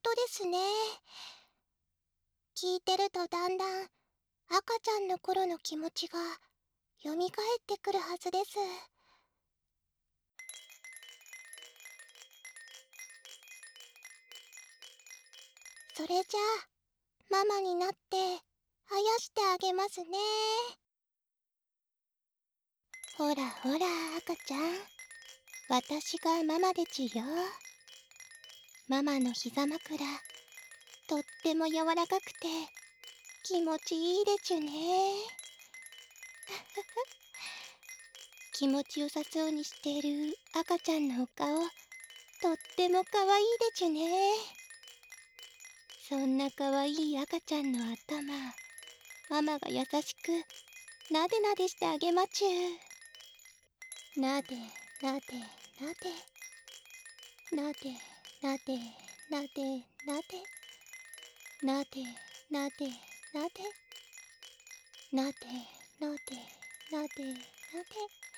当ですね。聞いてるとだんだん赤ちゃんの頃の気持ちが蘇ってくるはずです。それじゃあママになってあやしてあげますね。ほらほら赤ちゃん、私がママでちゅよ。ママの膝枕、とっても柔らかくて気持ちいいでちゅね。気持ちよさそうにしている赤ちゃんのお顔、とってもかわいいでちゅね。そんなかわいい赤ちゃんの頭、ママが優しくなでなでしてあげまちゅ。なでなでなでなでなでなでなでなでなでなでなでなでなでなで